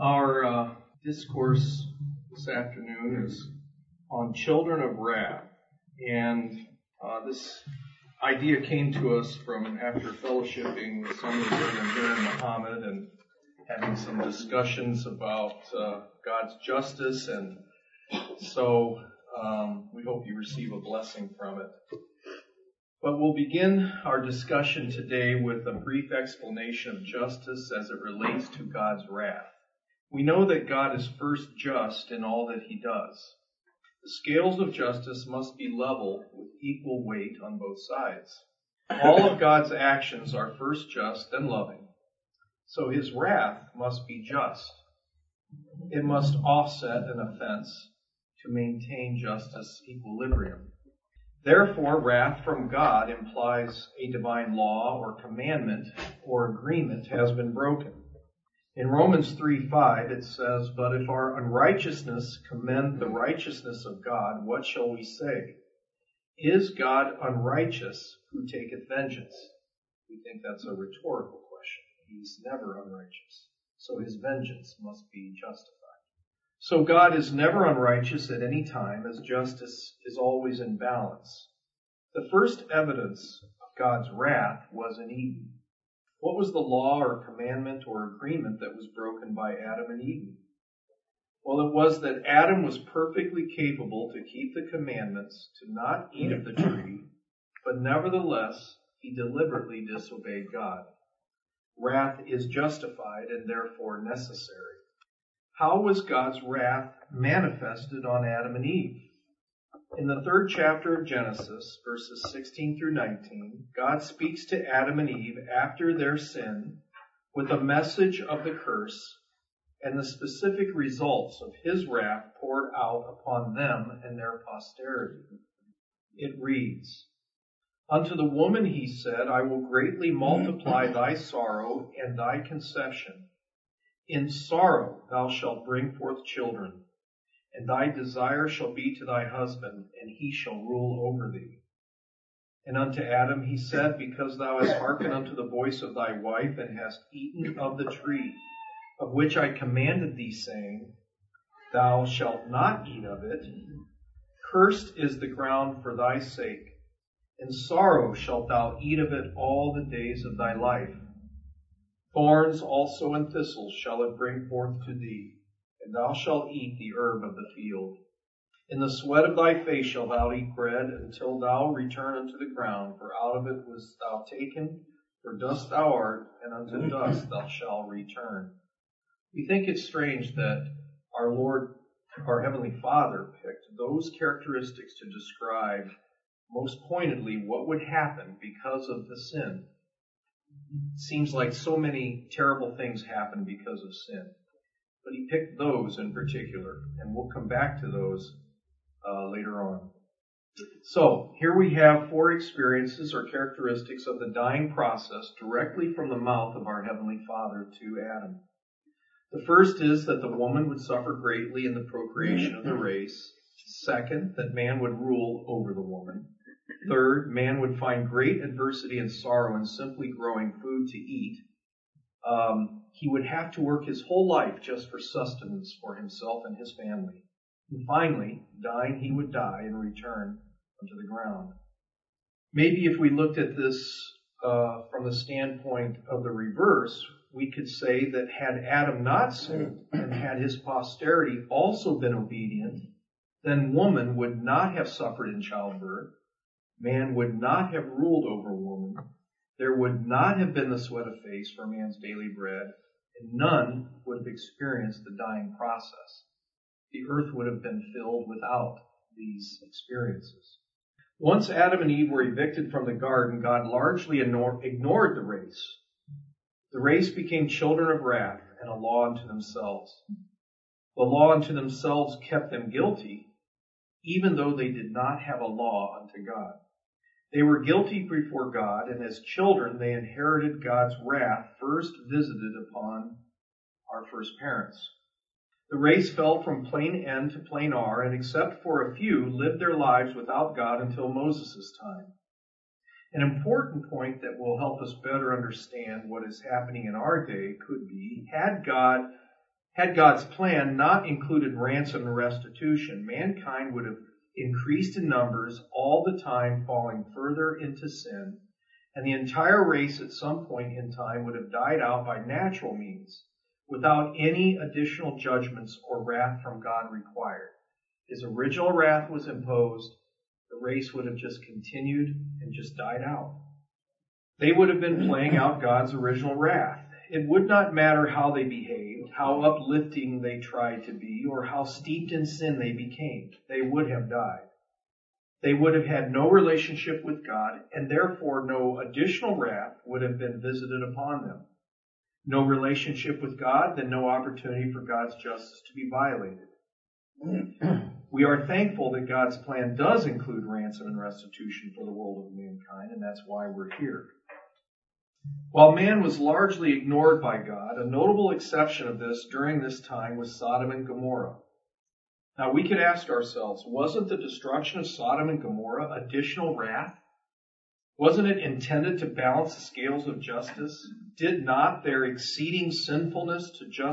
Our discourse this afternoon is on children of wrath, and this idea came to us from after fellowshipping with some of the brethren here in Muhammad and having some discussions about God's justice, and so we hope you receive a blessing from it. But we'll begin our discussion today with a brief explanation of justice as it relates to God's wrath. We know that God is first just in all that he does. The scales of justice must be level with equal weight on both sides. All of God's actions are first just and loving, so his wrath must be just. It must offset an offense to maintain justice equilibrium. Therefore, wrath from God implies a divine law or commandment or agreement has been broken. In Romans 3:5 it says, "But if our unrighteousness commend the righteousness of God, what shall we say? Is God unrighteous who taketh vengeance?" We think that's a rhetorical question. He's never unrighteous, so his vengeance must be justified. So God is never unrighteous at any time, as justice is always in balance. The first evidence of God's wrath was in Eden. What was the law or commandment or agreement that was broken by Adam and Eve? Well, it was that Adam was perfectly capable to keep the commandments to not eat of the tree, but nevertheless, he deliberately disobeyed God. Wrath is justified and therefore necessary. How was God's wrath manifested on Adam and Eve? In the 3rd chapter of Genesis, verses 16 through 19, God speaks to Adam and Eve after their sin with a message of the curse and the specific results of his wrath poured out upon them and their posterity. It reads, "Unto the woman he said, I will greatly multiply thy sorrow and thy conception. In sorrow thou shalt bring forth children. And thy desire shall be to thy husband, and he shall rule over thee. And unto Adam he said, Because thou hast hearkened unto the voice of thy wife, and hast eaten of the tree, of which I commanded thee, saying, Thou shalt not eat of it. Cursed is the ground for thy sake. In sorrow shalt thou eat of it all the days of thy life. Thorns also and thistles shall it bring forth to thee. And thou shalt eat the herb of the field. In the sweat of thy face shalt thou eat bread, until thou return unto the ground, for out of it wast thou taken, for dust thou art, and unto dust thou shalt return." We think it's strange that our Lord, our Heavenly Father, picked those characteristics to describe most pointedly what would happen because of the sin. It seems like so many terrible things happen because of sin. But he picked those in particular, and we'll come back to those later on. So, here we have 4 experiences or characteristics of the dying process directly from the mouth of our Heavenly Father to Adam. The first is that the woman would suffer greatly in the procreation of the race. Second, that man would rule over the woman. Third, man would find great adversity and sorrow in simply growing food to eat. He would have to work his whole life just for sustenance for himself and his family. And finally, dying, he would die and return unto the ground. Maybe if we looked at this from the standpoint of the reverse, we could say that had Adam not sinned and had his posterity also been obedient, then woman would not have suffered in childbirth, man would not have ruled over woman, there would not have been the sweat of face for man's daily bread, and none would have experienced the dying process. The earth would have been filled without these experiences. Once Adam and Eve were evicted from the garden, God largely ignored the race. The race became children of wrath and a law unto themselves. The law unto themselves kept them guilty, even though they did not have a law unto God. They were guilty before God, and as children they inherited God's wrath first visited upon our first parents. The race fell from plane N to plane R, and except for a few, lived their lives without God until Moses' time. An important point that will help us better understand what is happening in our day could be, had God Had God's plan not included ransom and restitution, mankind would have increased in numbers, all the time falling further into sin, and the entire race at some point in time would have died out by natural means, without any additional judgments or wrath from God required. His original wrath was imposed, the race would have just continued and just died out. They would have been playing out God's original wrath. It would not matter how they behaved, how uplifting they tried to be, or how steeped in sin they became. They would have died. They would have had no relationship with God, and therefore no additional wrath would have been visited upon them. No relationship with God, then no opportunity for God's justice to be violated. We are thankful that God's plan does include ransom and restitution for the world of mankind, and that's why we're here. While man was largely ignored by God, a notable exception of this during this time was Sodom and Gomorrah. Now we could ask ourselves, wasn't the destruction of Sodom and Gomorrah additional wrath? Wasn't it intended to balance the scales of justice? Did not their exceeding sinfulness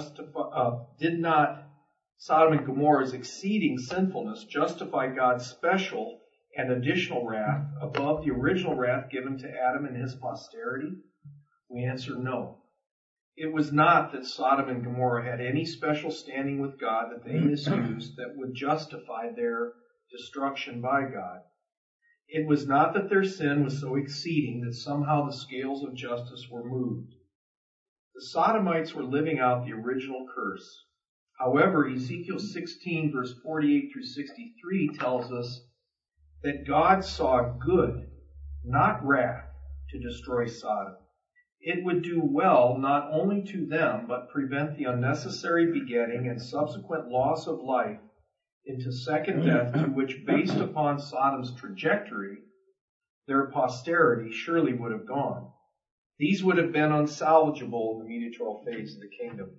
did not Sodom and Gomorrah's exceeding sinfulness justify God's special and additional wrath above the original wrath given to Adam and his posterity? We answer no. It was not that Sodom and Gomorrah had any special standing with God that they misused that would justify their destruction by God. It was not that their sin was so exceeding that somehow the scales of justice were moved. The Sodomites were living out the original curse. However, Ezekiel 16 verse 48 through 63 tells us that God saw good, not wrath, to destroy Sodom. It would do well not only to them, but prevent the unnecessary begetting and subsequent loss of life into second death, to which, based upon Sodom's trajectory, their posterity surely would have gone. These would have been unsalvageable in the mediatorial phase of the kingdom.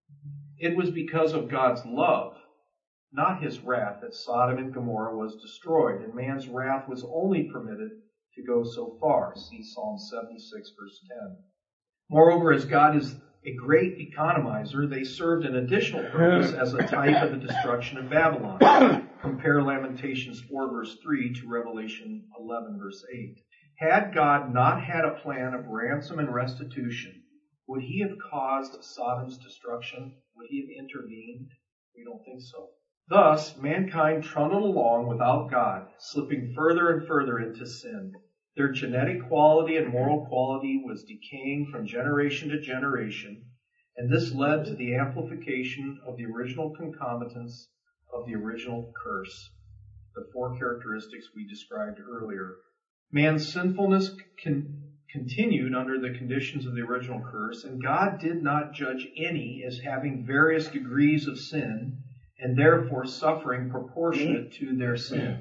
It was because of God's love, not his wrath, that Sodom and Gomorrah was destroyed, and man's wrath was only permitted to go so far. See Psalm 76, verse 10. Moreover, as God is a great economizer, they served an additional purpose as a type of the destruction of Babylon. Compare Lamentations 4, verse 3 to Revelation 11, verse 8. Had God not had a plan of ransom and restitution, would he have caused Sodom's destruction? Would he have intervened? We don't think so. Thus, mankind trundled along without God, slipping further and further into sin. Their genetic quality and moral quality was decaying from generation to generation, and this led to the amplification of the original concomitants of the original curse, the four characteristics we described earlier. Man's sinfulness continued under the conditions of the original curse, and God did not judge any as having various degrees of sin, and therefore suffering proportionate to their sin.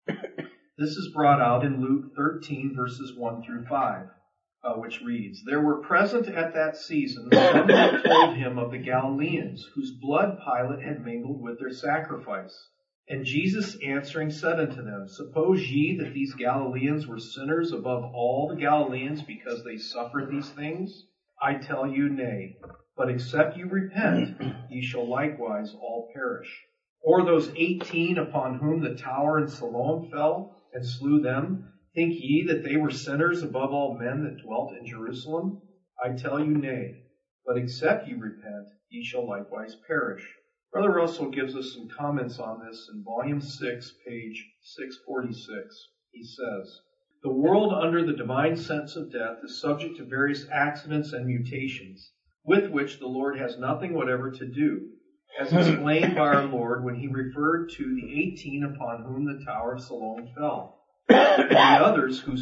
This is brought out in Luke 13, verses 1 through 5, which reads, There were present at that season some who told him of the Galileans, whose blood Pilate had mingled with their sacrifice. And Jesus answering said unto them, Suppose ye that these Galileans were sinners above all the Galileans because they suffered these things? I tell you, nay. But except you repent, ye shall likewise all perish. Or those 18 upon whom the tower in Siloam fell, and slew them, think ye that they were sinners above all men that dwelt in Jerusalem? I tell you, nay. But except ye repent, ye shall likewise perish. Brother Russell gives us some comments on this in volume 6, page 646. He says, The world under the divine sentence of death is subject to various accidents and mutations, with which the Lord has nothing whatever to do, as explained by our Lord when he referred to the 18 upon whom the Tower of Siloam fell, and the others whose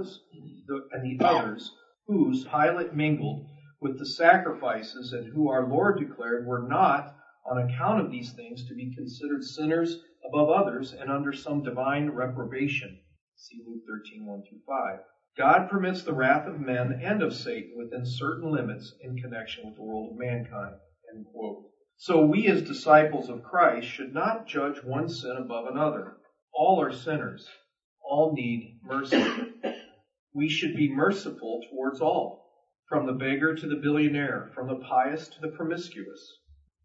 Pilate mingled with the sacrifices, and who our Lord declared were not, on account of these things, to be considered sinners above others and under some divine reprobation. See Luke 13, 1 through 5. God permits the wrath of men and of Satan within certain limits in connection with the world of mankind. End quote. So we as disciples of Christ should not judge one sin above another. All are sinners. All need mercy. We should be merciful towards all, from the beggar to the billionaire, from the pious to the promiscuous.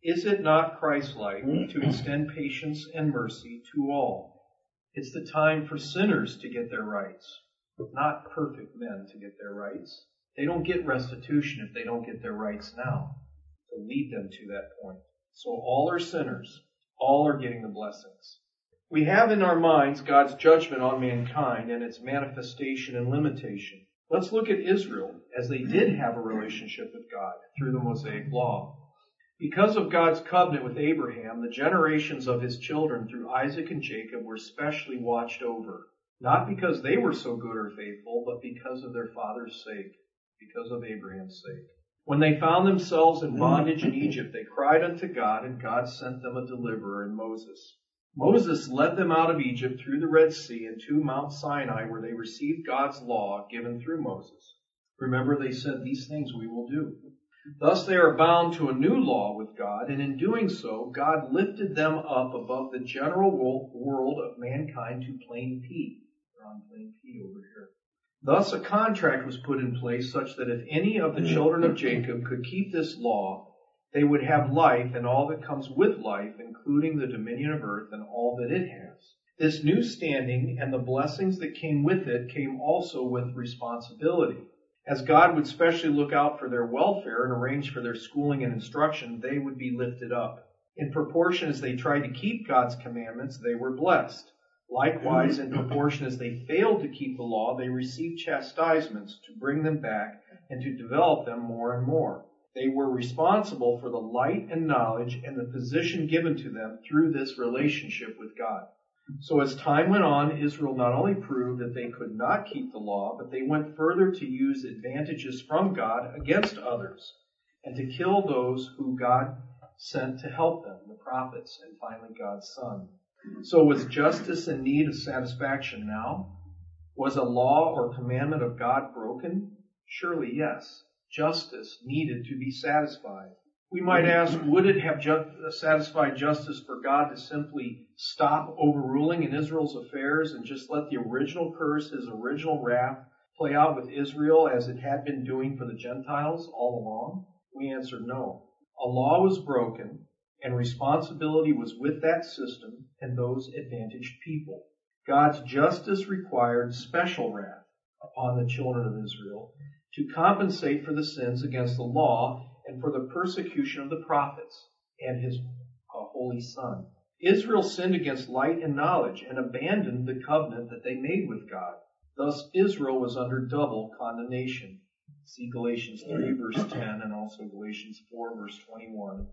Is it not Christ-like to extend patience and mercy to all? It's the time for sinners to get their rights, not perfect men to get their rights. They don't get restitution if they don't get their rights now, to lead them to that point. So all are sinners. All are getting the blessings. We have in our minds God's judgment on mankind and its manifestation and limitation. Let's look at Israel, as they did have a relationship with God through the Mosaic Law. Because of God's covenant with Abraham, the generations of his children through Isaac and Jacob were specially watched over. Not because they were so good or faithful, but because of their father's sake, because of Abraham's sake. When they found themselves in bondage in Egypt, they cried unto God, and God sent them a deliverer in Moses. Moses led them out of Egypt through the Red Sea and to Mount Sinai, where they received God's law given through Moses. Remember, they said, these things we will do. Thus they are bound to a new law with God, and in doing so, God lifted them up above the general world of mankind to plain P. We're on plain P over here. Thus a contract was put in place such that if any of the children of Jacob could keep this law, they would have life and all that comes with life, including the dominion of earth and all that it has. This new standing and the blessings that came with it came also with responsibility. As God would specially look out for their welfare and arrange for their schooling and instruction, they would be lifted up. In proportion as they tried to keep God's commandments, they were blessed. Likewise, in proportion as they failed to keep the law, they received chastisements to bring them back and to develop them more and more. They were responsible for the light and knowledge and the position given to them through this relationship with God. So as time went on, Israel not only proved that they could not keep the law, but they went further to use advantages from God against others and to kill those who God sent to help them, the prophets, and finally God's Son. So was justice in need of satisfaction now? Was a law or commandment of God broken? Surely yes. Justice needed to be satisfied. We might ask, would it have satisfied justice for God to simply stop overruling in Israel's affairs and just let the original curse, his original wrath, play out with Israel as it had been doing for the Gentiles all along? We answer no. A law was broken, and responsibility was with that system and those advantaged people. God's justice required special wrath upon the children of Israel to compensate for the sins against the law and for the persecution of the prophets and his holy Son. Israel sinned against light and knowledge and abandoned the covenant that they made with God. Thus Israel was under double condemnation. See Galatians 3 verse 10 and also Galatians 4 verse 21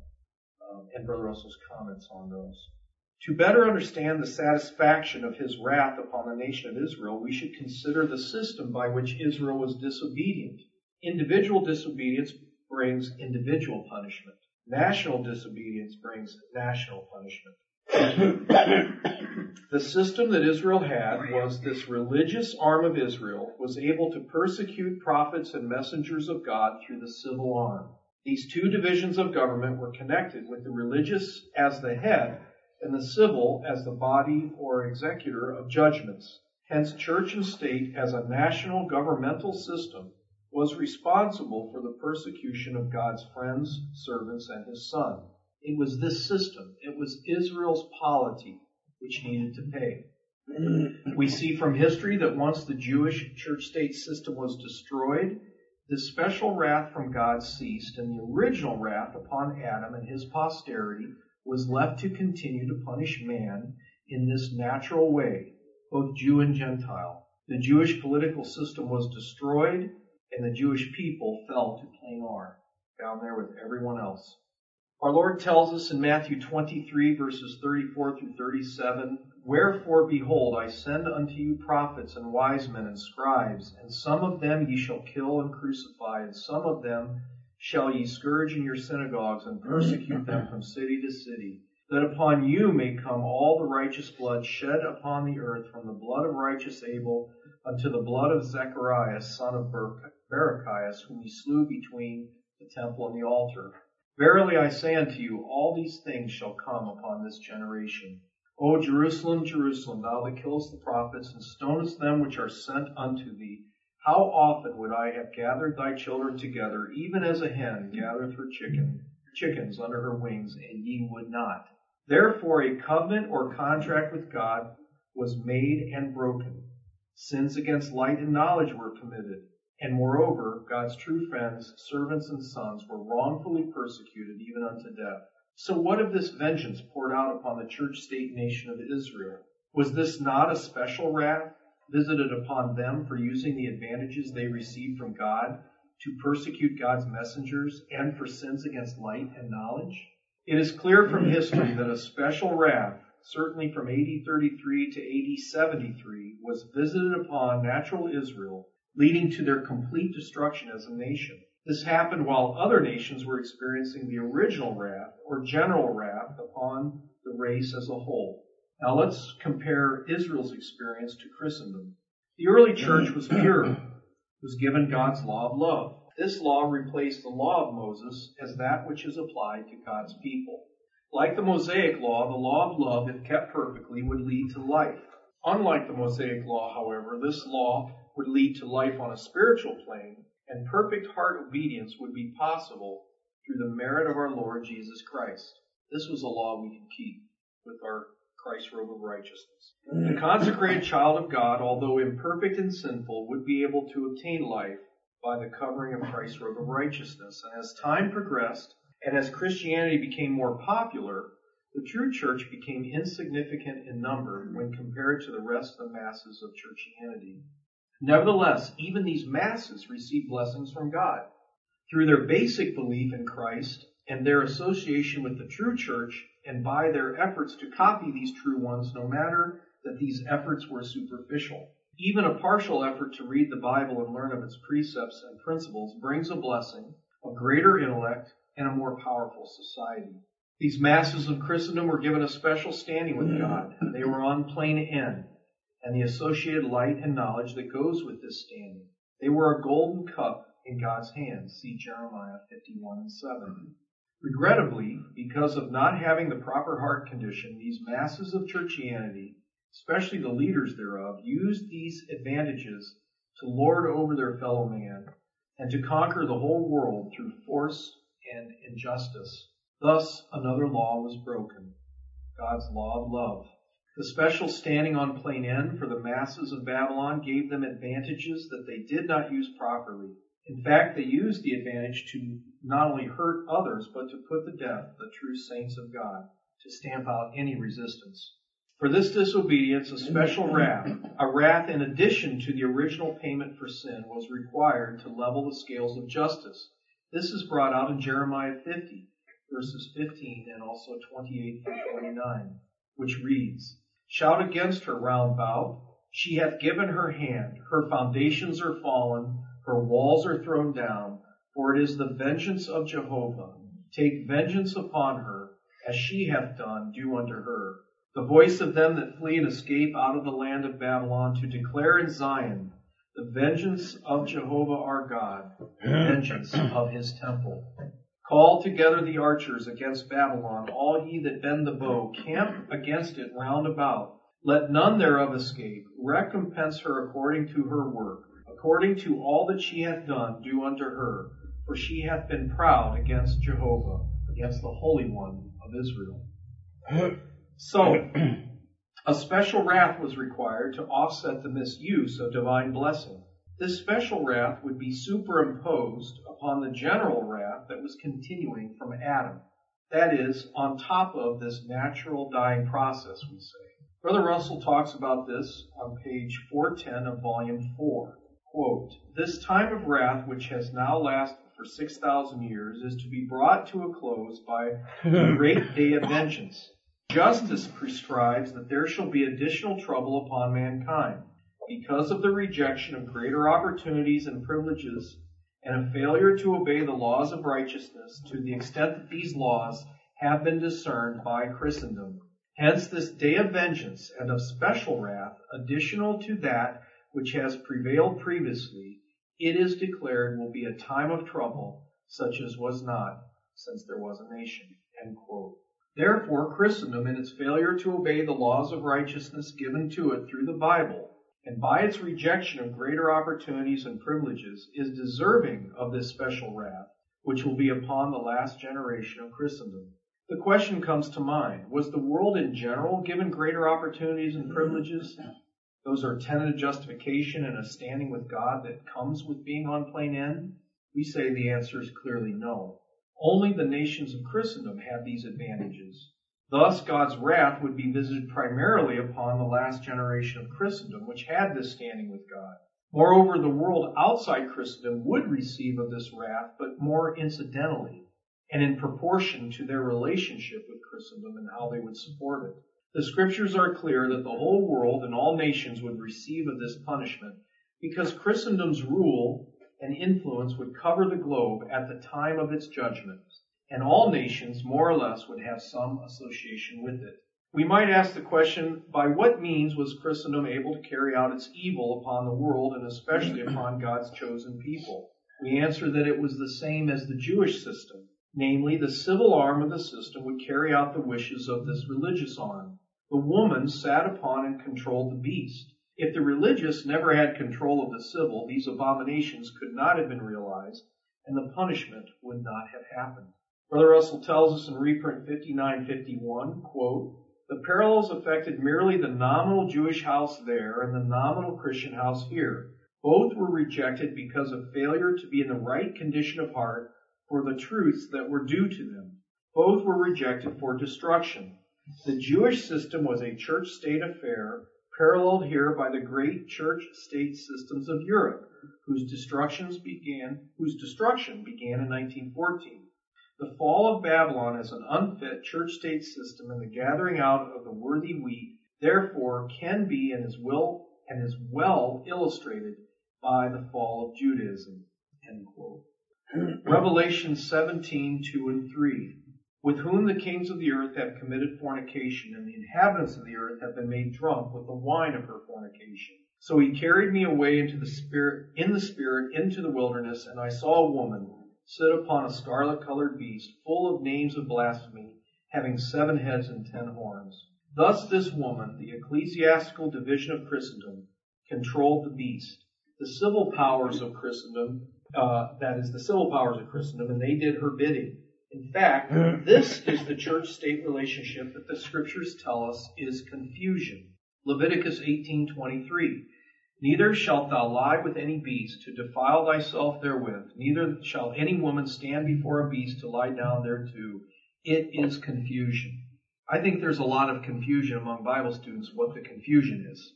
and Brother Russell's comments on those. To better understand the satisfaction of his wrath upon the nation of Israel, we should consider the system by which Israel was disobedient. Individual disobedience brings individual punishment. National disobedience brings national punishment. The system that Israel had was this religious arm of Israel was able to persecute prophets and messengers of God through the civil arm. These two divisions of government were connected with the religious as the head and the civil as the body or executor of judgments. Hence, church and state as a national governmental system was responsible for the persecution of God's friends, servants, and his Son. It was this system, it was Israel's polity, which needed to pay. We see from history that once the Jewish church-state system was destroyed, the special wrath from God ceased, and the original wrath upon Adam and his posterity was left to continue to punish man in this natural way, both Jew and Gentile. The Jewish political system was destroyed, and the Jewish people fell to plain R, down there with everyone else. Our Lord tells us in Matthew 23, verses 34 through 37, Wherefore, behold, I send unto you prophets and wise men and scribes, and some of them ye shall kill and crucify, and some of them shall ye scourge in your synagogues and persecute them from city to city, that upon you may come all the righteous blood shed upon the earth, from the blood of righteous Abel unto the blood of Zacharias, son of Barachias, whom ye slew between the temple and the altar. Verily I say unto you, all these things shall come upon this generation. O Jerusalem, Jerusalem, thou that killest the prophets, and stonest them which are sent unto thee, how often would I have gathered thy children together, even as a hen gathereth her chicken, chickens under her wings, and ye would not. Therefore a covenant or contract with God was made and broken. Sins against light and knowledge were committed. And moreover, God's true friends, servants and sons were wrongfully persecuted even unto death. So what of this vengeance poured out upon the church state nation of Israel? Was this not a special wrath visited upon them for using the advantages they received from God to persecute God's messengers and for sins against light and knowledge? It is clear from history that a special wrath, certainly from AD 33 to AD 73, was visited upon natural Israel, leading to their complete destruction as a nation. This happened while other nations were experiencing the original wrath or general wrath upon the race as a whole. Now let's compare Israel's experience to Christendom. The early church was pure. It was given God's law of love. This law replaced the law of Moses as that which is applied to God's people. Like the Mosaic law, the law of love, if kept perfectly, would lead to life. Unlike the Mosaic law, however, this law would lead to life on a spiritual plane, and perfect heart obedience would be possible through the merit of our Lord Jesus Christ. This was a law we can keep with our Christ's robe of righteousness. The consecrated child of God, although imperfect and sinful, would be able to obtain life by the covering of Christ's robe of righteousness. And as time progressed, and as Christianity became more popular, the true church became insignificant in number when compared to the rest of the masses of churchianity. Nevertheless, even these masses received blessings from God. Through their basic belief in Christ and their association with the true church, and by their efforts to copy these true ones, no matter that these efforts were superficial. Even a partial effort to read the Bible and learn of its precepts and principles brings a blessing, a greater intellect, and a more powerful society. These masses of Christendom were given a special standing with God. They were on plane N, and the associated light and knowledge that goes with this standing. They were a golden cup in God's hands. See Jeremiah 51:7. Regrettably, because of not having the proper heart condition, these masses of churchianity, especially the leaders thereof, used these advantages to lord over their fellow man and to conquer the whole world through force and injustice. Thus, another law was broken, God's law of love. The special standing on plane N for the masses of Babylon gave them advantages that they did not use properly. In fact, they used the advantage to not only hurt others, but to put to death the true saints of God, to stamp out any resistance. For this disobedience, a special wrath, a wrath in addition to the original payment for sin, was required to level the scales of justice. This is brought out in Jeremiah 50, verses 15 and also 28 through 29, which reads, Shout against her round about. She hath given her hand. Her foundations are fallen. Her walls are thrown down. For it is the vengeance of Jehovah. Take vengeance upon her, as she hath done, do unto her. The voice of them that flee and escape out of the land of Babylon, to declare in Zion the vengeance of Jehovah our God, the vengeance of his temple. Call together the archers against Babylon, all ye that bend the bow, camp against it round about. Let none thereof escape. Recompense her according to her work, according to all that she hath done, do unto her. For she hath been proud against Jehovah, against the Holy One of Israel. So, a special wrath was required to offset the misuse of divine blessing. This special wrath would be superimposed upon the general wrath that was continuing from Adam. That is, on top of this natural dying process, we say. Brother Russell talks about this on page 410 of volume 4. Quote, This time of wrath, which has now lasted for 6,000 years, is to be brought to a close by the great day of vengeance. Justice prescribes that there shall be additional trouble upon mankind because of the rejection of greater opportunities and privileges and a failure to obey the laws of righteousness to the extent that these laws have been discerned by Christendom. Hence this day of vengeance and of special wrath, additional to that which has prevailed previously, it is declared will be a time of trouble such as was not since there was a nation. End quote. Therefore, Christendom, in its failure to obey the laws of righteousness given to it through the Bible, and by its rejection of greater opportunities and privileges, is deserving of this special wrath, which will be upon the last generation of Christendom. The question comes to mind, was the world in general given greater opportunities and privileges? Those are tentative justification and a standing with God that comes with being on plane N? We say the answer is clearly no. Only the nations of Christendom have these advantages. Thus, God's wrath would be visited primarily upon the last generation of Christendom, which had this standing with God. Moreover, the world outside Christendom would receive of this wrath, but more incidentally, and in proportion to their relationship with Christendom and how they would support it. The scriptures are clear that the whole world and all nations would receive of this punishment, because Christendom's rule and influence would cover the globe at the time of its judgment, and all nations, more or less, would have some association with it. We might ask the question, by what means was Christendom able to carry out its evil upon the world, and especially upon God's chosen people? We answer that it was the same as the Jewish system. Namely, the civil arm of the system would carry out the wishes of this religious arm. The woman sat upon and controlled the beast. If the religious never had control of the civil, these abominations could not have been realized, and the punishment would not have happened. Brother Russell tells us in reprint 5951, quote, the parallels affected merely the nominal Jewish house there and the nominal Christian house here. Both were rejected because of failure to be in the right condition of heart for the truths that were due to them. Both were rejected for destruction. The Jewish system was a church-state affair, paralleled here by the great church-state systems of Europe, whose destruction began in 1914. The fall of Babylon as an unfit church-state system and the gathering out of the worthy wheat, therefore, can be and is well illustrated by the fall of Judaism. End quote. Revelation 17:2 and 3. With whom the kings of the earth have committed fornication, and the inhabitants of the earth have been made drunk with the wine of her fornication. So he carried me away in the spirit into the wilderness, and I saw a woman sit upon a scarlet-colored beast, full of names of blasphemy, having 7 heads and 10 horns. Thus this woman, the ecclesiastical division of Christendom, controlled the beast, the civil powers of Christendom, and they did her bidding. In fact, this is the church-state relationship that the scriptures tell us is confusion. Leviticus 18:23. Neither shalt thou lie with any beast to defile thyself therewith, neither shall any woman stand before a beast to lie down thereto. It is confusion. I think there's a lot of confusion among Bible students what the confusion is.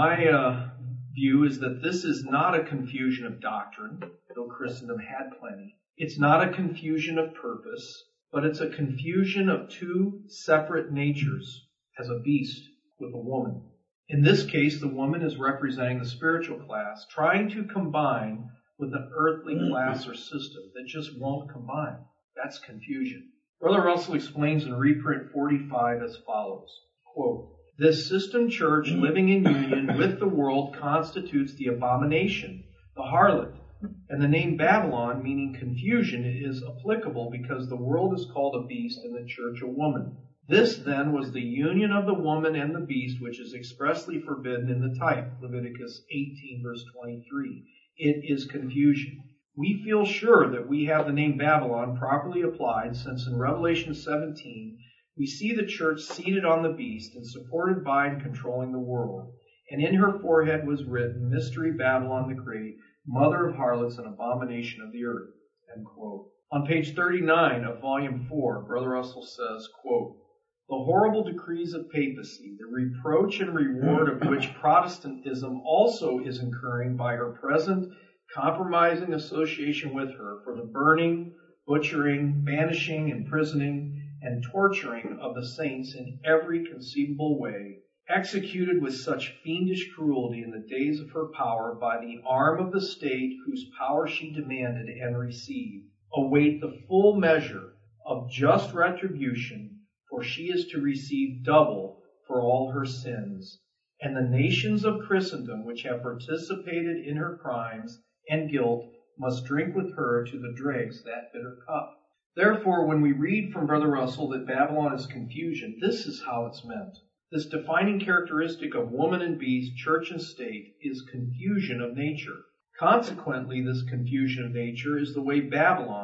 My view is that this is not a confusion of doctrine, though Christendom had plenty. It's not a confusion of purpose, but it's a confusion of 2 separate natures as a beast with a woman. In this case, the woman is representing the spiritual class, trying to combine with an earthly class or system that just won't combine. That's confusion. Brother Russell explains in reprint 45 as follows, quote, this system church living in union with the world constitutes the abomination, the harlot, and the name Babylon, meaning confusion, is applicable because the world is called a beast and the church a woman. This, then, was the union of the woman and the beast, which is expressly forbidden in the type, Leviticus 18, verse 23. It is confusion. We feel sure that we have the name Babylon properly applied, since in Revelation 17, we see the church seated on the beast and supported by and controlling the world. And in her forehead was written, Mystery Babylon the Great, mother of harlots and abomination of the earth. End quote. On page 39 of volume 4, Brother Russell says, quote, the horrible decrees of papacy, the reproach and reward of which Protestantism also is incurring by her present compromising association with her for the burning, butchering, banishing, imprisoning, and torturing of the saints in every conceivable way, executed with such fiendish cruelty in the days of her power by the arm of the state whose power she demanded and received, await the full measure of just retribution, for she is to receive double for all her sins. And the nations of Christendom which have participated in her crimes and guilt must drink with her to the dregs that bitter cup. Therefore, when we read from Brother Russell that Babylon is confusion, this is how it's meant. This defining characteristic of woman and beast, church and state, is confusion of nature. Consequently, this confusion of nature is the way Babylon,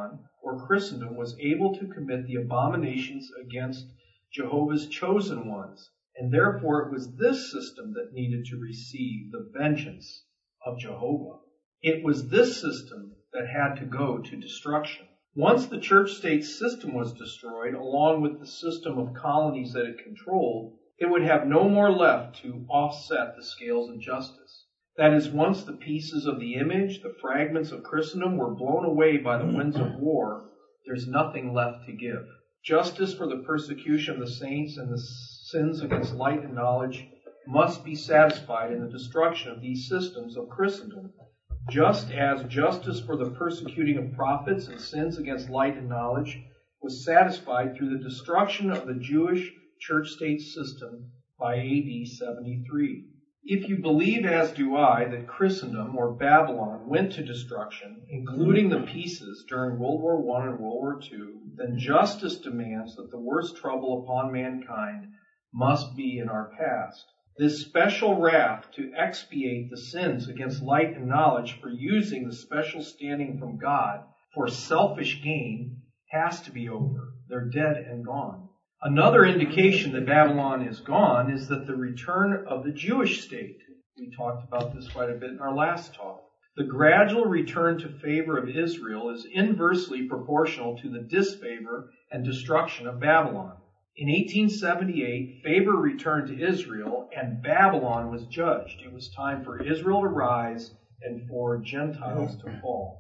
or Christendom was able to commit the abominations against Jehovah's chosen ones, and therefore it was this system that needed to receive the vengeance of Jehovah. It was this system that had to go to destruction. Once the church-state system was destroyed, along with the system of colonies that it controlled, it would have no more left to offset the scales of justice. That is, once the pieces of the image, the fragments of Christendom, were blown away by the winds of war, there's nothing left to give. Justice for the persecution of the saints and the sins against light and knowledge must be satisfied in the destruction of these systems of Christendom, just as justice for the persecuting of prophets and sins against light and knowledge was satisfied through the destruction of the Jewish church-state system by AD 73. If you believe, as do I, that Christendom, or Babylon, went to destruction, including the pieces during World War I and World War II, then justice demands that the worst trouble upon mankind must be in our past. This special wrath to expiate the sins against light and knowledge for using the special standing from God for selfish gain has to be over. They're dead and gone. Another indication that Babylon is gone is that the return of the Jewish state. We talked about this quite a bit in our last talk. The gradual return to favor of Israel is inversely proportional to the disfavor and destruction of Babylon. In 1878, favor returned to Israel and Babylon was judged. It was time for Israel to rise and for Gentiles to fall.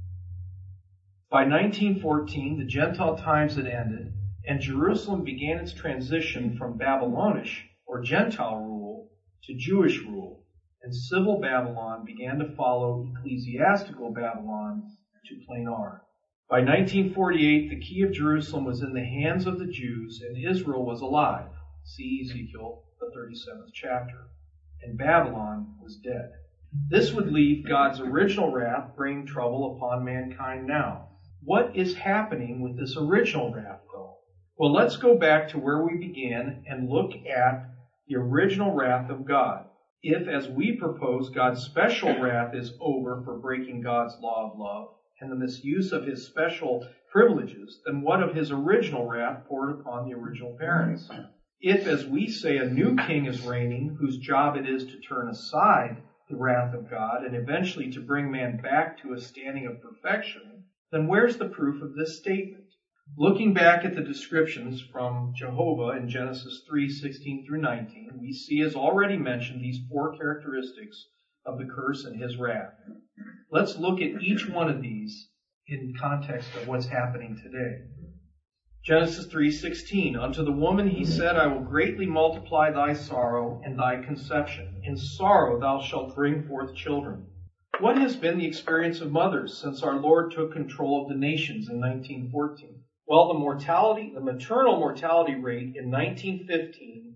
By 1914, the Gentile times had ended, and Jerusalem began its transition from Babylonish, or Gentile rule, to Jewish rule, and civil Babylon began to follow ecclesiastical Babylon to plain R. By 1948, the key of Jerusalem was in the hands of the Jews, and Israel was alive. See Ezekiel, the 37th chapter. And Babylon was dead. This would leave God's original wrath bringing trouble upon mankind now. What is happening with this original wrath, though? Well, let's go back to where we began and look at the original wrath of God. If, as we propose, God's special wrath is over for breaking God's law of love and the misuse of his special privileges, then what of his original wrath poured upon the original parents? If, as we say, a new king is reigning, whose job it is to turn aside the wrath of God and eventually to bring man back to a standing of perfection, then where's the proof of this statement? Looking back at the descriptions from Jehovah in Genesis 3:16 through 19, we see, as already mentioned, these four characteristics of the curse and his wrath. Let's look at each one of these in context of what's happening today. Genesis 3:16, unto the woman he said, I will greatly multiply thy sorrow and thy conception. In sorrow thou shalt bring forth children. What has been the experience of mothers since our Lord took control of the nations in 1914? Well, the maternal mortality rate in 1915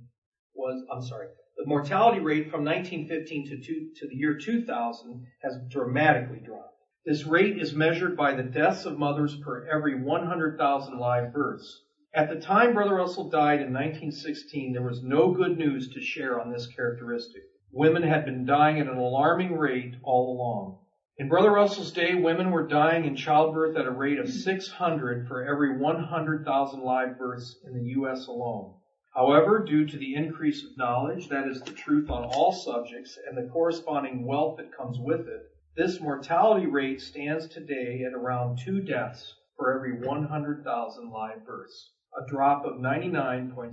the mortality rate from 1915 to the year 2000 has dramatically dropped. This rate is measured by the deaths of mothers per every 100,000 live births. At the time Brother Russell died in 1916, there was no good news to share on this characteristic. Women had been dying at an alarming rate all along. In Brother Russell's day, women were dying in childbirth at a rate of 600 for every 100,000 live births in the U.S. alone. However, due to the increase of knowledge, that is the truth on all subjects, and the corresponding wealth that comes with it, this mortality rate stands today at around 2 deaths for every 100,000 live births, a drop of 99.67%.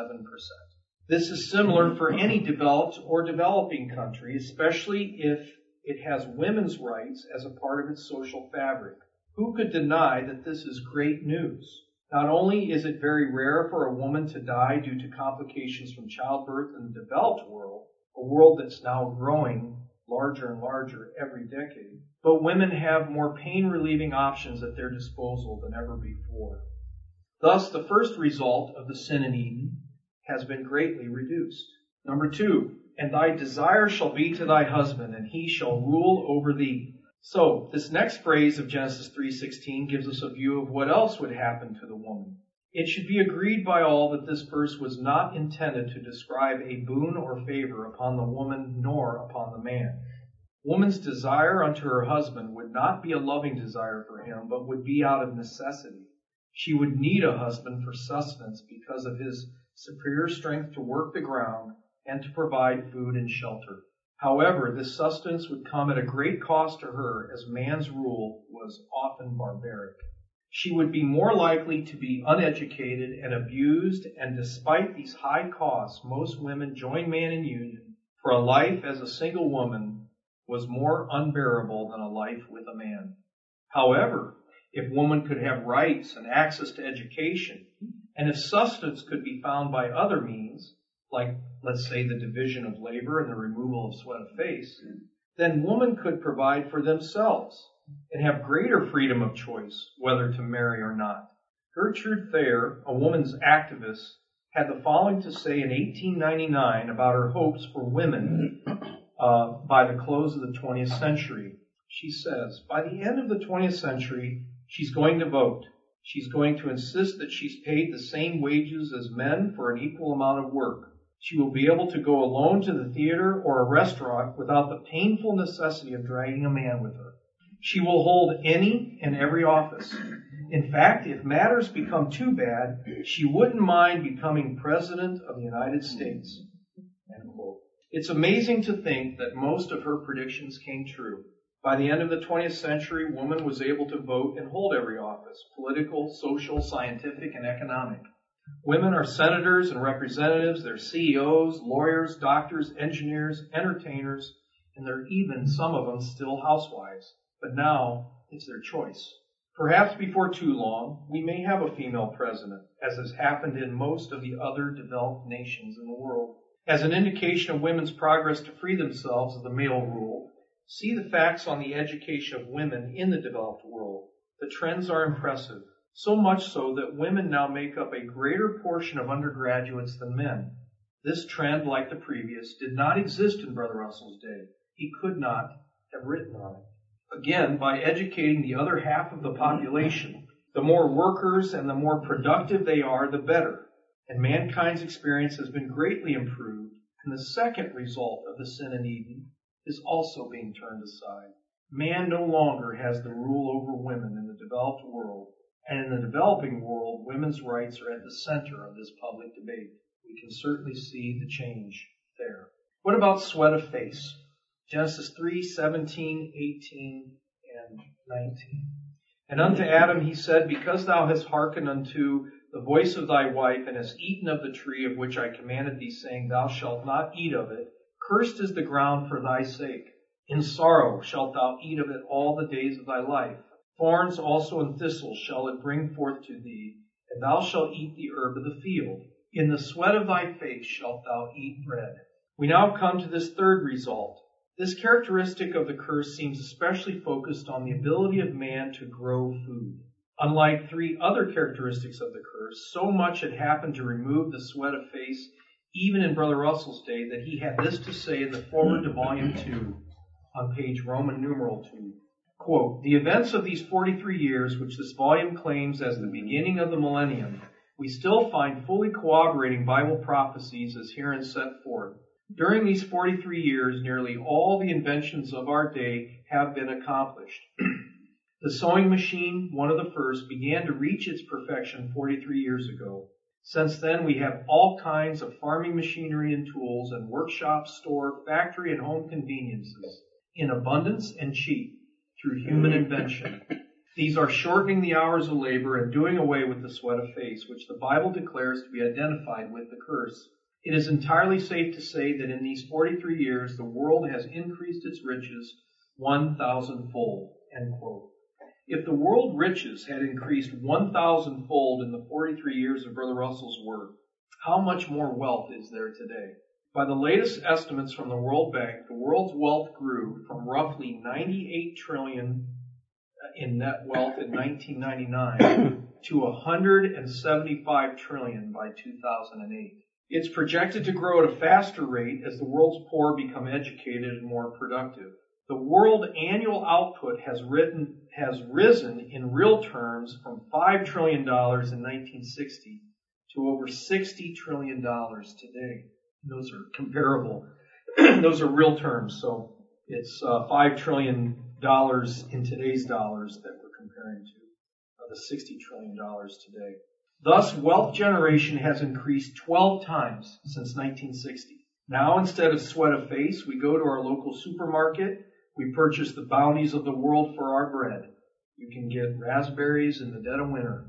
This is similar for any developed or developing country, especially if it has women's rights as a part of its social fabric. Who could deny that this is great news? Not only is it very rare for a woman to die due to complications from childbirth in the developed world, a world that's now growing larger and larger every decade, but women have more pain-relieving options at their disposal than ever before. Thus, the first result of the sin in Eden has been greatly reduced. Number 2, and thy desire shall be to thy husband, and he shall rule over thee. So, this next phrase of Genesis 3:16 gives us a view of what else would happen to the woman. It should be agreed by all that this verse was not intended to describe a boon or favor upon the woman nor upon the man. Woman's desire unto her husband would not be a loving desire for him, but would be out of necessity. She would need a husband for sustenance because of his superior strength to work the ground and to provide food and shelter. However, this sustenance would come at a great cost to her, as man's rule was often barbaric. She would be more likely to be uneducated and abused, and despite these high costs, most women join man in union, for a life as a single woman was more unbearable than a life with a man. However, if woman could have rights and access to education, and if sustenance could be found by other means, like, let's say, the division of labor and the removal of sweat of face, then woman could provide for themselves and have greater freedom of choice whether to marry or not. Gertrude Thayer, a woman's activist, had the following to say in 1899 about her hopes for women by the close of the 20th century. She says, by the end of the 20th century, she's going to vote. She's going to insist that she's paid the same wages as men for an equal amount of work. She will be able to go alone to the theater or a restaurant without the painful necessity of dragging a man with her. She will hold any and every office. In fact, if matters become too bad, she wouldn't mind becoming President of the United States. End quote. It's amazing to think that most of her predictions came true. By the end of the 20th century, woman was able to vote and hold every office, political, social, scientific, and economic. Women are senators and representatives, they're CEOs, lawyers, doctors, engineers, entertainers, and they're even, some of them, still housewives. But now, it's their choice. Perhaps before too long, we may have a female president, as has happened in most of the other developed nations in the world. As an indication of women's progress to free themselves of the male rule, see the facts on the education of women in the developed world. The trends are impressive, so much so that women now make up a greater portion of undergraduates than men. This trend, like the previous, did not exist in Brother Russell's day. He could not have written on it. Again, by educating the other half of the population, the more workers and the more productive they are, the better. And mankind's experience has been greatly improved, and the second result of the sin in Eden is also being turned aside. Man no longer has the rule over women in the developed world, and in the developing world, women's rights are at the center of this public debate. We can certainly see the change there. What about sweat of face? Genesis 3:17, 18, and 19. And unto Adam he said, because thou hast hearkened unto the voice of thy wife, and hast eaten of the tree of which I commanded thee, saying, thou shalt not eat of it, cursed is the ground for thy sake. In sorrow shalt thou eat of it all the days of thy life. Thorns also and thistles shall it bring forth to thee, and thou shalt eat the herb of the field. In the sweat of thy face shalt thou eat bread. We now come to this third result. This characteristic of the curse seems especially focused on the ability of man to grow food. Unlike three other characteristics of the curse, so much had happened to remove the sweat of face, even in Brother Russell's day, that he had this to say in the foreword to Volume 2, on page Roman numeral 2. Quote, the events of these 43 years, which this volume claims as the beginning of the millennium, we still find fully corroborating Bible prophecies as herein set forth. During these 43 years, nearly all the inventions of our day have been accomplished. The sewing machine, one of the first, began to reach its perfection 43 years ago. Since then, we have all kinds of farming machinery and tools and workshop, store, factory, and home conveniences in abundance and cheap through human invention. These are shortening the hours of labor and doing away with the sweat of face, which the Bible declares to be identified with the curse. It is entirely safe to say that in these 43 years, the world has increased its riches 1,000-fold. End quote. If the world riches had increased 1,000-fold in the 43 years of Brother Russell's work, how much more wealth is there today? By the latest estimates from the World Bank, the world's wealth grew from roughly $98 trillion in net wealth in 1999 to $175 trillion by 2008. It's projected to grow at a faster rate as the world's poor become educated and more productive. The world annual output has risen in real terms from $5 trillion in 1960 to over $60 trillion today. Those are comparable. Those are real terms. So It's $5 trillion in today's dollars that we're comparing to the $60 trillion today. Thus, wealth generation has increased 12 times since 1960. Now, instead of sweat of face, we go to our local supermarket. We purchase the bounties of the world for our bread. You can get raspberries in the dead of winter.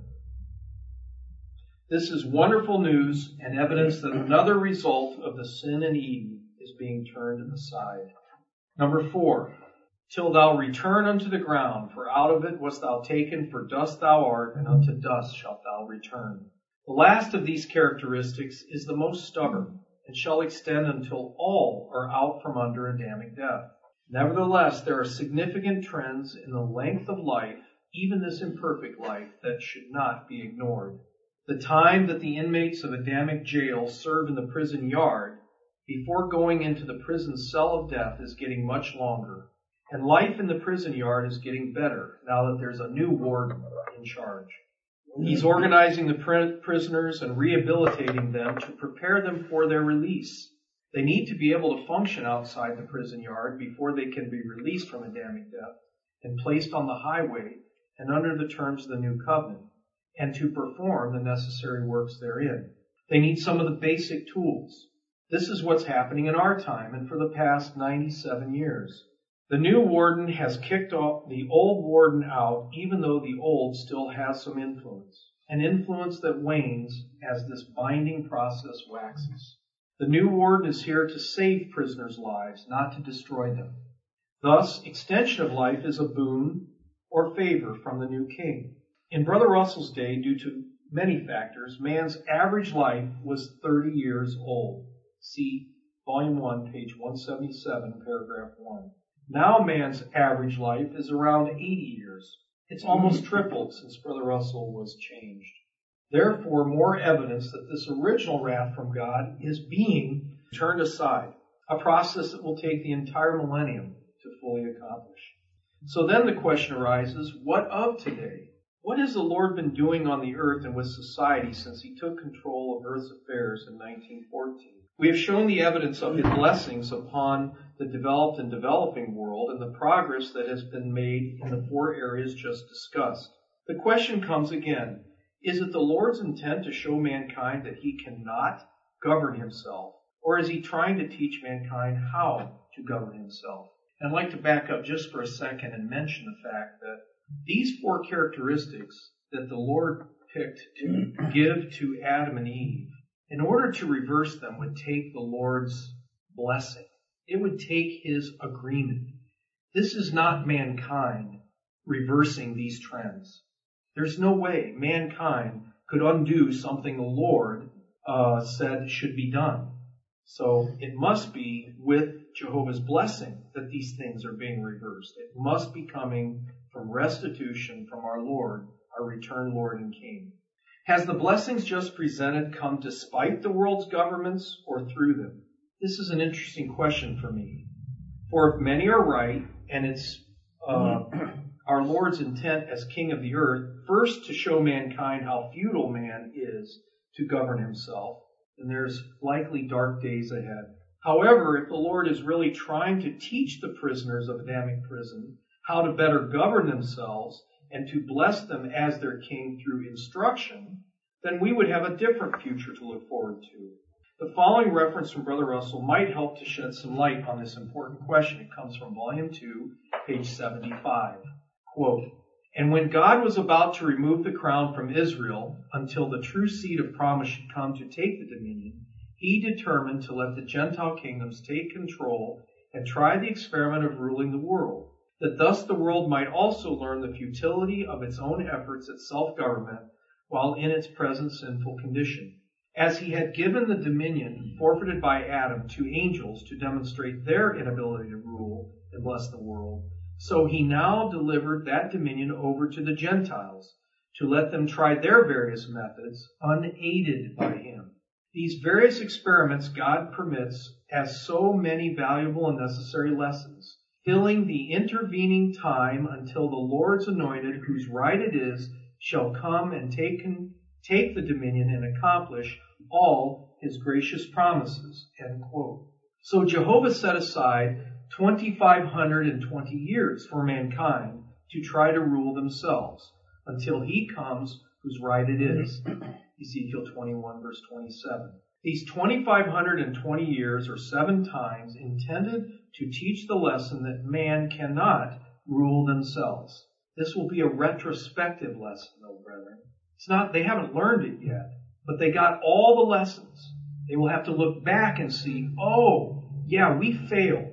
This is wonderful news and evidence that another result of the sin in Eden is being turned aside. Number 4, till thou return unto the ground, for out of it wast thou taken, for dust thou art, and unto dust shalt thou return. The last of these characteristics is the most stubborn, and shall extend until all are out from under Adamic death. Nevertheless, there are significant trends in the length of life, even this imperfect life, that should not be ignored. The time that the inmates of Adamic jail serve in the prison yard before going into the prison cell of death is getting much longer. And life in the prison yard is getting better now that there's a new warden in charge. He's organizing the prisoners and rehabilitating them to prepare them for their release. They need to be able to function outside the prison yard before they can be released from Adamic death and placed on the highway and under the terms of the new covenant, and to perform the necessary works therein. They need some of the basic tools. This is what's happening in our time and for the past 97 years. The new warden has kicked off the old warden out, even though the old still has some influence, an influence that wanes as this binding process waxes. The new warden is here to save prisoners' lives, not to destroy them. Thus, extension of life is a boon or favor from the new king. In Brother Russell's day, due to many factors, man's average life was 30 years old. See Volume 1, page 177, paragraph 1. Now man's average life is around 80 years. It's almost tripled since Brother Russell was changed. Therefore, more evidence that this original wrath from God is being turned aside, a process that will take the entire millennium to fully accomplish. So then the question arises, what of today? What has the Lord been doing on the earth and with society since He took control of earth's affairs in 1914? We have shown the evidence of His blessings upon the developed and developing world and the progress that has been made in the 4 areas just discussed. The question comes again, is it the Lord's intent to show mankind that He cannot govern Himself, or is He trying to teach mankind how to govern Himself? I'd like to back up just for a second and mention the fact that these 4 characteristics that the Lord picked to give to Adam and Eve, in order to reverse them would take the Lord's blessing. It would take His agreement. This is not mankind reversing these trends. There's no way mankind could undo something the Lord said should be done. So it must be with Jehovah's blessing that these things are being reversed. It must be coming from restitution from our Lord, our returned Lord and King. Has the blessings just presented come despite the world's governments or through them? This is an interesting question for me. For if many are right, and it's our Lord's intent as King of the earth, first to show mankind how futile man is to govern himself, then there's likely dark days ahead. However, if the Lord is really trying to teach the prisoners of Adamic prison how to better govern themselves and to bless them as their King through instruction, then we would have a different future to look forward to. The following reference from Brother Russell might help to shed some light on this important question. It comes from Volume 2, page 75. Quote, "And when God was about to remove the crown from Israel until the true seed of promise should come to take the dominion, He determined to let the Gentile kingdoms take control and try the experiment of ruling the world, that thus the world might also learn the futility of its own efforts at self-government while in its present sinful condition. As He had given the dominion forfeited by Adam to angels to demonstrate their inability to rule and bless the world, so He now delivered that dominion over to the Gentiles to let them try their various methods unaided by Him. These various experiments God permits as so many valuable and necessary lessons, filling the intervening time until the Lord's anointed, whose right it is, shall come and take the dominion and accomplish all His gracious promises." End quote. So Jehovah set aside 2,520 years for mankind to try to rule themselves until he comes whose right it is. Ezekiel 21 verse 27. These 2,520 years are 7 times intended to teach the lesson that man cannot rule themselves. This will be a retrospective lesson, though, brethren. They haven't learned it yet, but they got all the lessons. They will have to look back and see, oh, yeah, we failed.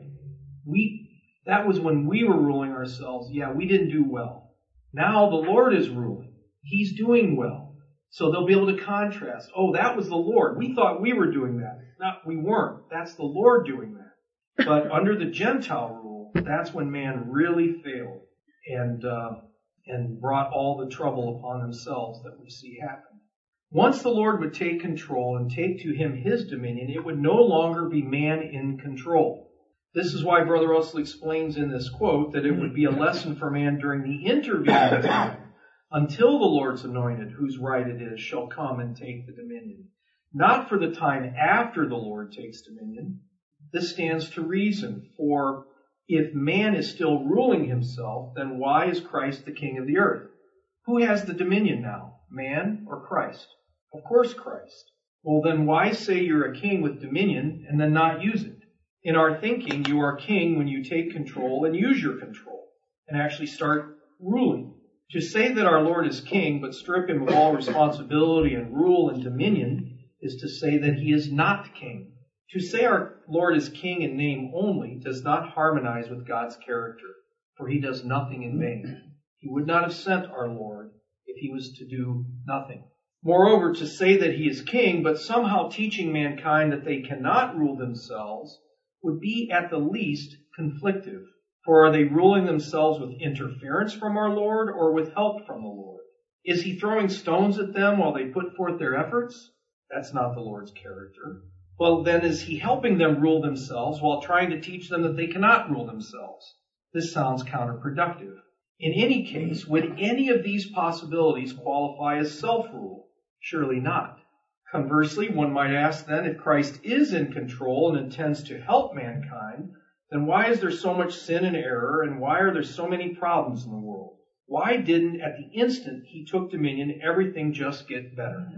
That was when we were ruling ourselves. Yeah, we didn't do well. Now the Lord is ruling. He's doing well. So they'll be able to contrast. Oh, that was the Lord. We thought we were doing that. No, we weren't. That's the Lord doing that. But under the Gentile rule, that's when man really failed and brought all the trouble upon themselves that we see happen. Once the Lord would take control and take to him his dominion, it would no longer be man in control. This is why Brother Russell explains in this quote that it would be a lesson for man during the intervening time until the Lord's anointed, whose right it is, shall come and take the dominion. Not for the time after the Lord takes dominion. This stands to reason, for if man is still ruling himself, then why is Christ the King of the earth? Who has the dominion now, man or Christ? Of course Christ. Well, then why say you're a king with dominion and then not use it? In our thinking, you are king when you take control and use your control and actually start ruling. To say that our Lord is king but strip him of all responsibility and rule and dominion is to say that he is not king. To say our Lord is king in name only does not harmonize with God's character, for he does nothing in vain. He would not have sent our Lord if he was to do nothing. Moreover, to say that he is king, but somehow teaching mankind that they cannot rule themselves, would be at the least conflictive. For are they ruling themselves with interference from our Lord or with help from the Lord? Is he throwing stones at them while they put forth their efforts? That's not the Lord's character. Well, then is he helping them rule themselves while trying to teach them that they cannot rule themselves? This sounds counterproductive. In any case, would any of these possibilities qualify as self-rule? Surely not. Conversely, one might ask then, if Christ is in control and intends to help mankind, then why is there so much sin and error, and why are there so many problems in the world? Why didn't, at the instant he took dominion, everything just get better?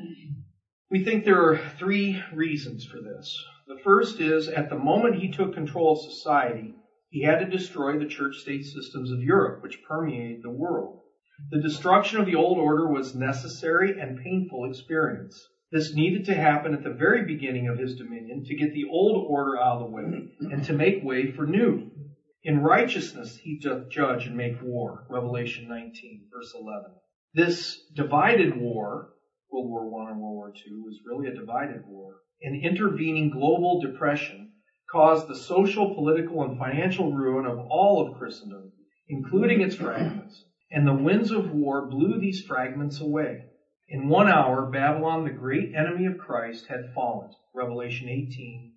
We think there are 3 reasons for this. The first is, at the moment he took control of society, he had to destroy the church-state systems of Europe, which permeated the world. The destruction of the old order was necessary and painful experience. This needed to happen at the very beginning of his dominion to get the old order out of the way and to make way for new. In righteousness he doth judge and make war, Revelation 19, verse 11. This divided war, World War I and World War II, was really a divided war. An intervening global depression caused the social, political, and financial ruin of all of Christendom, including its fragments. And the winds of war blew these fragments away. In 1 hour, Babylon, the great enemy of Christ, had fallen. Revelation 18,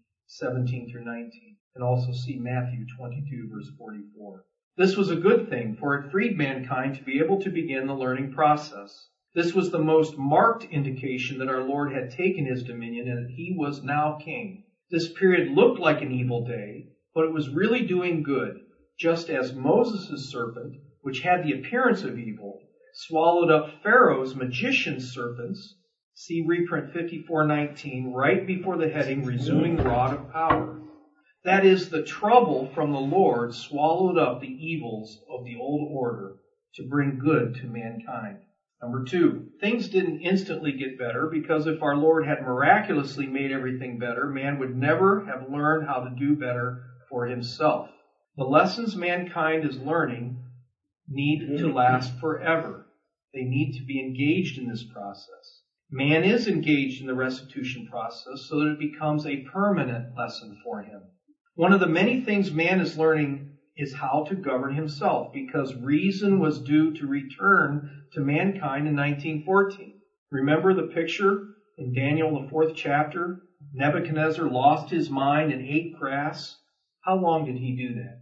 17 through 19. And also see Matthew 22, verse 44. This was a good thing, for it freed mankind to be able to begin the learning process. This was the most marked indication that our Lord had taken his dominion and that he was now king. This period looked like an evil day, but it was really doing good, just as Moses' serpent, which had the appearance of evil, swallowed up Pharaoh's magician serpents, see reprint 54:19, right before the heading, Resuming Rod of Power. That is, the trouble from the Lord swallowed up the evils of the old order to bring good to mankind. Number 2, things didn't instantly get better because if our Lord had miraculously made everything better, man would never have learned how to do better for himself. The lessons mankind is learning need to last forever. They need to be engaged in this process. Man is engaged in the restitution process so that it becomes a permanent lesson for him. One of the many things man is learning is how to govern himself, because reason was due to return to mankind in 1914. Remember the picture in Daniel, the 4th chapter? Nebuchadnezzar lost his mind and ate grass. How long did he do that?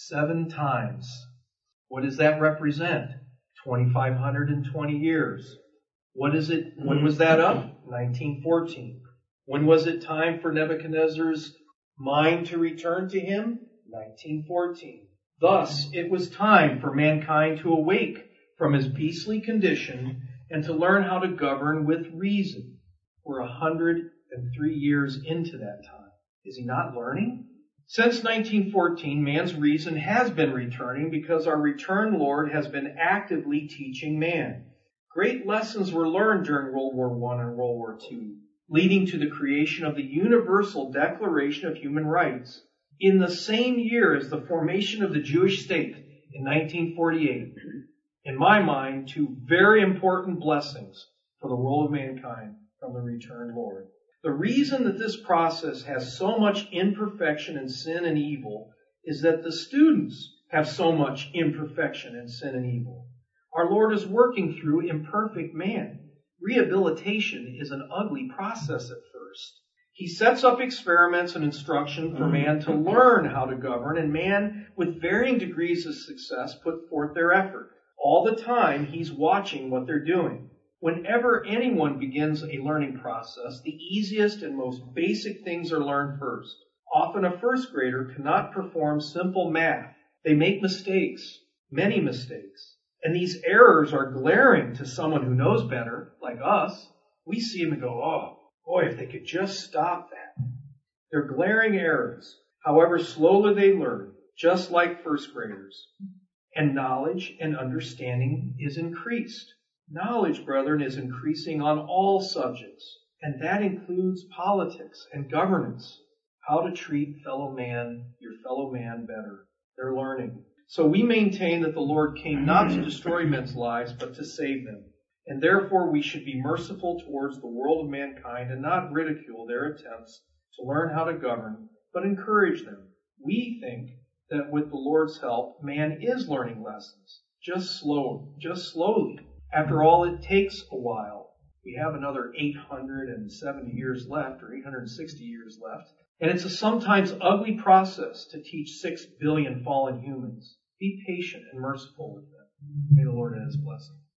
7 times. What does that represent? 2,520 years. What is it? When was that up? 1914. When was it time for Nebuchadnezzar's mind to return to him? 1914. Thus, it was time for mankind to awake from his beastly condition and to learn how to govern with reason. We're 103 years into that time. Is he not learning? Since 1914, man's reason has been returning because our returned Lord has been actively teaching man. Great lessons were learned during World War I and World War II, leading to the creation of the Universal Declaration of Human Rights. In the same year as the formation of the Jewish state in 1948, in my mind, two very important blessings for the world of mankind from the returned Lord. The reason that this process has so much imperfection and sin and evil is that the students have so much imperfection and sin and evil. Our Lord is working through imperfect man. Rehabilitation is an ugly process at first. He sets up experiments and instruction for man to learn how to govern, and man, with varying degrees of success, put forth their effort. All the time, he's watching what they're doing. Whenever anyone begins a learning process, the easiest and most basic things are learned first. Often a first grader cannot perform simple math. They make mistakes, many mistakes. And these errors are glaring to someone who knows better, like us. We see them and go, oh, boy, if they could just stop that. They're glaring errors. However, slowly they learn, just like first graders. And knowledge and understanding is increased. Knowledge, brethren, is increasing on all subjects, and that includes politics and governance. How to treat your fellow man better. They're learning. So we maintain that the Lord came not to destroy men's lives, but to save them. And therefore we should be merciful towards the world of mankind and not ridicule their attempts to learn how to govern, but encourage them. We think that with the Lord's help, man is learning lessons, just slowly. After all, it takes a while. We have another 870 years left, or 860 years left. And it's a sometimes ugly process to teach 6 billion fallen humans. Be patient and merciful with them. May the Lord add his blessing.